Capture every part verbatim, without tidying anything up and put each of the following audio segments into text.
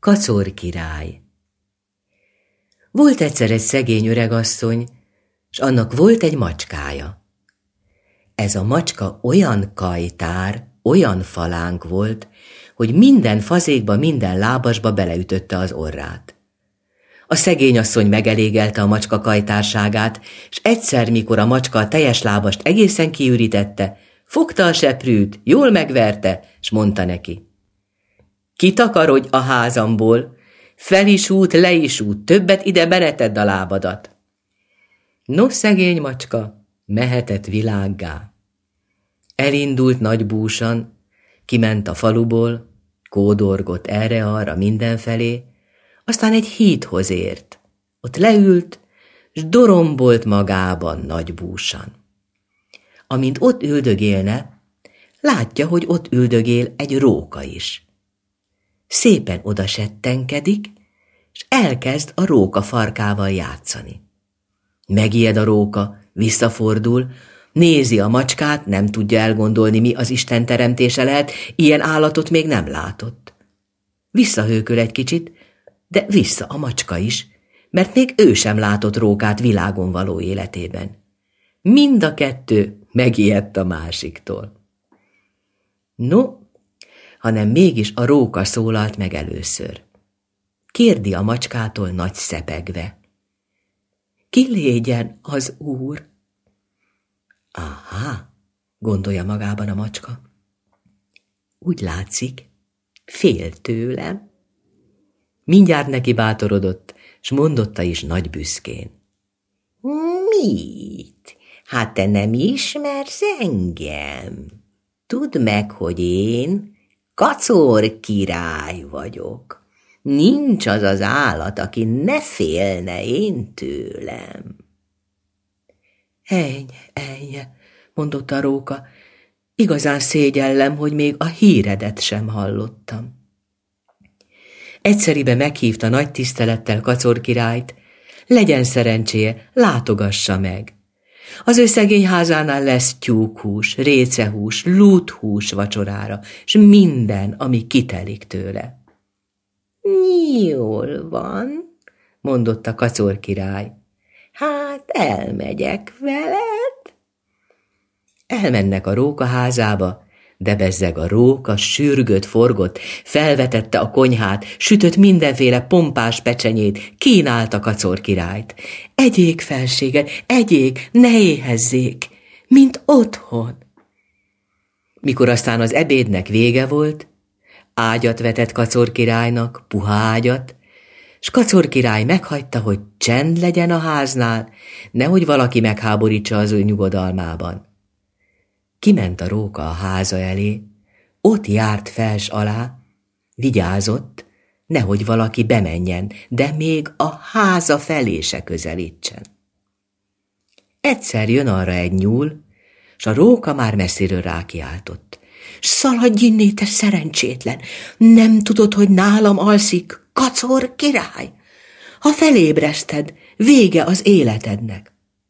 Kacor király. Volt egyszer egy szegény öregasszony, s annak volt egy macskája. Ez a macska olyan kajtár, olyan falánk volt, hogy minden fazékba, minden lábasba beleütötte az orrát. A szegény asszony megelégelte a macska kajtárságát, s egyszer, mikor a macska a teljes lábast egészen kiürítette, fogta a seprűt, jól megverte, s mondta neki: kitakarodj a házamból, fel is út, le is út, többet ide benetedd a lábadat. No, szegény macska, mehetett világgá. Elindult nagy búsan, kiment a faluból, kódorgott erre-arra mindenfelé, aztán egy hídhoz ért. Ott leült, s dorombolt magában nagy búsan. Amint ott üldögélne, látja, hogy ott üldögél egy róka is. Szépen odasettenkedik, s elkezd a róka farkával játszani. Megijed a róka, visszafordul, nézi a macskát, nem tudja elgondolni, mi az Isten teremtése lehet, ilyen állatot még nem látott. Visszahőköl egy kicsit, de vissza a macska is, mert még ő sem látott rókát világon való életében. Mind a kettő megijedt a másiktól. No, hanem mégis a róka szólalt meg először. Kérdi a macskától nagy szepegve: ki légyen az úr? Aha, gondolja magában a macska. Úgy látszik, fél tőlem. Mindjárt neki bátorodott, s mondotta is nagy büszkén: mit? Hát te nem ismersz engem? Tudd meg, hogy én Kacor király vagyok. Nincs az az állat, aki ne félne én tőlem. Eny, eny, mondotta a róka, igazán szégyellem, hogy még a híredet sem hallottam. Egyszeribe meghívta nagy tisztelettel Kacor királyt, legyen szerencséje, látogassa meg. Az ő szegény házánál lesz tyúkhús, récehús, lúthús vacsorára, s minden, ami kitelik tőle. Jól van, mondotta Kacor király. Hát elmegyek veled. Elmennek a róka házába, de bezzeg a róka sürgött, forgott, felvetette a konyhát, sütött mindenféle pompás pecsenyét, kínálta Kacor királyt. Egyék, felsége, egyék, ne éhezzék, mint otthon. Mikor aztán az ebédnek vége volt, ágyat vetett Kacor királynak, puha ágyat, s Kacor király meghagyta, hogy csend legyen a háznál, nehogy valaki megháborítsa az ő nyugodalmában. Kiment a róka a háza elé, ott járt fels alá, vigyázott, nehogy valaki bemenjen, de még a háza felé se közelítsen. Egyszer jön arra egy nyúl, s a róka már messziről rákiáltott. Szaladj innét, te szerencsétlen! Nem tudod, hogy nálam alszik Kacor király? Ha felébreszted, vége az életednek.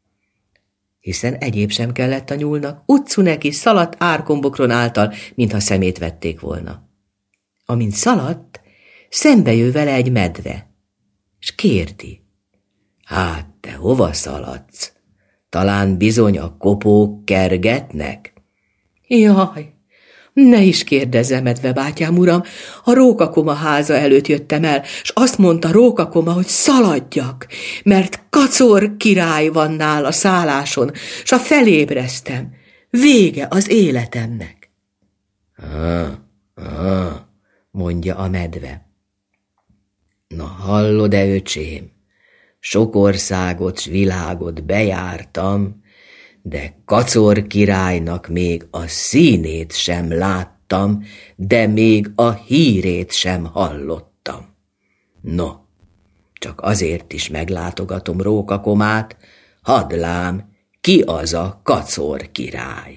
Hiszen egyéb sem kellett a nyúlnak, utcu neki szaladt árkombokron által, mintha szemét vették volna. Amint szaladt, szembe jő vele egy medve, s kérdi: hát te hova szaladsz? Talán bizony a kopók kergetnek? Jaj, ne is kérdezze, medvebátyám uram, a rókakoma háza előtt jöttem el, s azt mondta rókakoma, hogy szaladjak, mert Kacor király van nála szálláson, s a felébreztem, vége az életemnek. Ah, ah, mondja a medve. Na hallod-e, öcsém, sok országot s világot bejártam, de Kacor királynak még a színét sem láttam, de még a hírét sem hallottam. No, csak azért is meglátogatom rókakomát, hadd lám, ki az a Kacor király.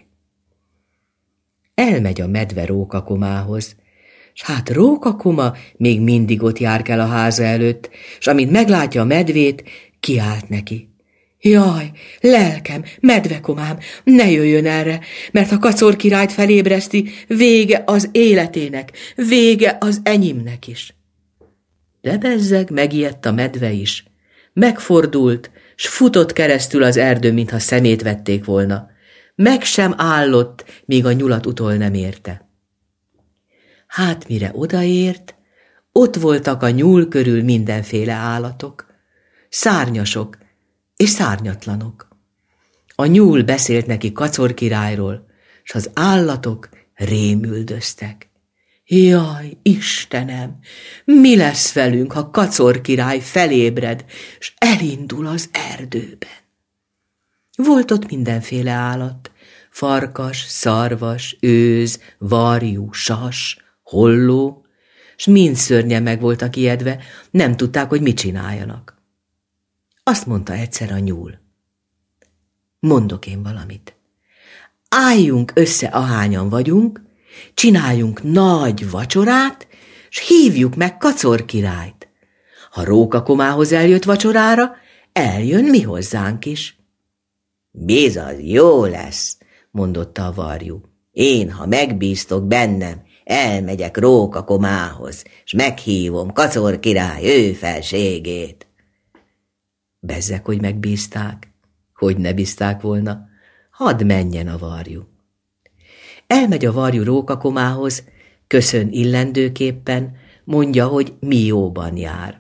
Elmegy a medve rókakomához, s hát rókakoma még mindig ott járkál a háza előtt, s amint meglátja a medvét, kiált neki. Jaj, lelkem, medvekomám, ne jöjjön erre, mert ha Kacor királyt felébreszti, vége az életének, vége az enyémnek is. De bezzeg megijedt a medve is. Megfordult, s futott keresztül az erdőn, mintha szemét vették volna. Meg sem állott, míg a nyulat utol nem érte. Hát mire odaért, ott voltak a nyúl körül mindenféle állatok, szárnyasok és szárnyatlanok. A nyúl beszélt neki Kacor királyról, s az állatok rémüldöztek. Jaj, Istenem, mi lesz velünk, ha Kacor király felébred, s elindul az erdőben? Volt ott mindenféle állat, farkas, szarvas, őz, varjú, sas, holló, s mind szörnyen meg voltak ijedve, nem tudták, hogy mit csináljanak. Azt mondta egyszer a nyúl. Mondok én valamit. Álljunk össze, ahányan vagyunk, csináljunk nagy vacsorát, s hívjuk meg Kacor királyt. Ha Rókakomához eljött vacsorára, eljön mi hozzánk is. Bizony, jó lesz, mondotta a varjú. Én, ha megbíztok bennem, elmegyek Rókakomához, s meghívom Kacor király ő felségét. Bezzeg, hogy megbízták, hogy ne bízták volna, hadd menjen a varjú. Elmegy a varjú Rókakomához, köszön illendőképpen, mondja, hogy mi jóban jár.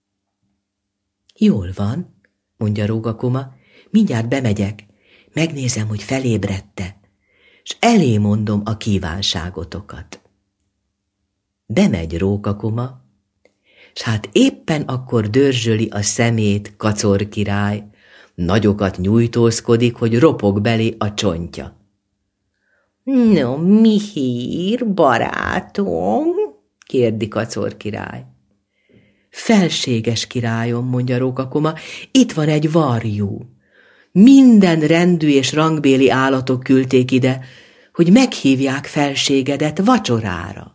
Jól van, mondja Rókakoma, mindjárt bemegyek, megnézem, hogy felébredte, s elé mondom a kívánságotokat. Bemegy Rókakoma, s hát éppen akkor dörzsöli a szemét Kacor király, nagyokat nyújtózkodik, hogy ropog belé a csontja. No, mi hír, barátom? kérdi Kacor király. Felséges királyom, mondja Rókakoma, itt van egy varjú. Minden rendű és rangbéli állatok küldték ide, hogy meghívják felségedet vacsorára.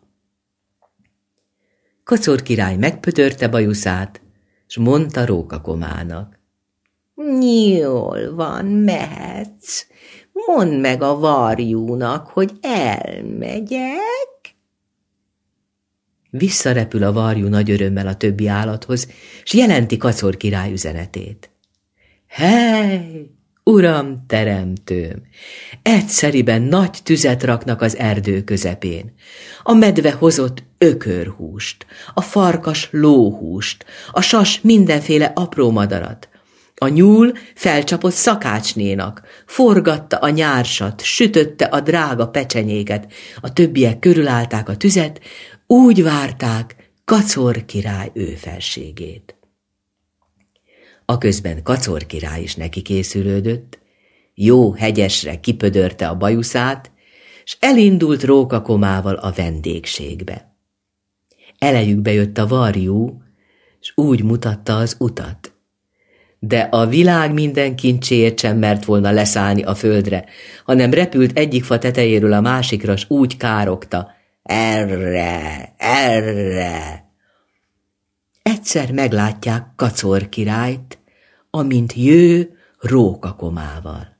Kacor király megpötörte bajuszát, s mondta Rókakomának. Jól van, mehetsz. Mondd meg a varjúnak, hogy elmegyek. Visszarepül a varjú nagy örömmel a többi állathoz, s jelenti Kacor király üzenetét. Hely, uram teremtőm! Egyszeriben nagy tüzet raknak az erdő közepén. A medve hozott ökörhúst, a farkas lóhúst, a sas mindenféle apró madarat. A nyúl felcsapott szakácsnénak, forgatta a nyársat, sütötte a drága pecsenyéket, a többiek körülállták a tüzet, úgy várták Kacor király őfelségét. Aközben Kacor király is neki készülődött, jó hegyesre kipödörte a bajuszát, s elindult Rókakomával a vendégségbe. Elejükbe jött a varjú, s úgy mutatta az utat. De a világ minden kincséért sem mert volna leszállni a földre, hanem repült egyik fa tetejéről a másikra, s úgy károgta. Erre, erre! Egyszer meglátják Kacor királyt, amint jő Rókakomával.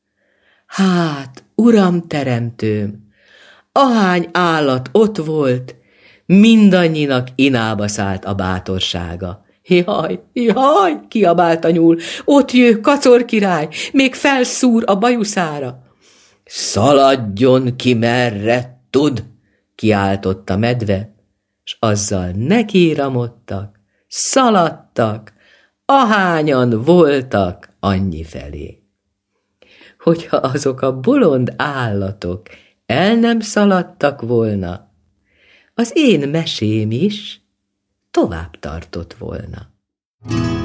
Hát, uram teremtőm, ahány állat ott volt, mindannyinak inába szállt a bátorsága. Jaj, jaj, kiabált a nyúl, ott jő Kacor király, még felszúr a bajuszára. Szaladjon ki merre tud, kiáltott a medve, s azzal nekiramodtak, szaladtak, ahányan voltak annyi felé. Hogyha azok a bolond állatok el nem szaladtak volna, az én mesém is tovább tartott volna.